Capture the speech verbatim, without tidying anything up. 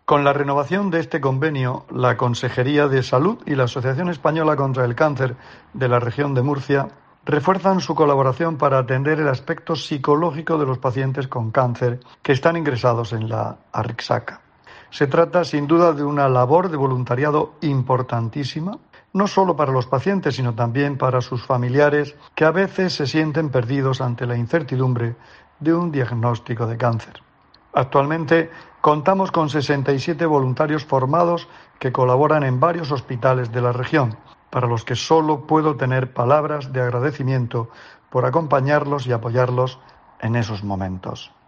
Con la renovación de este convenio, la Consejería de Salud y la Asociación Española contra el Cáncer de la región de Murcia refuerzan su colaboración para atender el aspecto psicológico de los pacientes con cáncer que están ingresados en la Arixaca. Se trata, sin duda, de una labor de voluntariado importantísima, no solo para los pacientes, sino también para sus familiares, que a veces se sienten perdidos ante la incertidumbre de un diagnóstico de cáncer. Actualmente contamos con sesenta y siete voluntarios formados que colaboran en varios hospitales de la región, para los que solo puedo tener palabras de agradecimiento por acompañarlos y apoyarlos en esos momentos.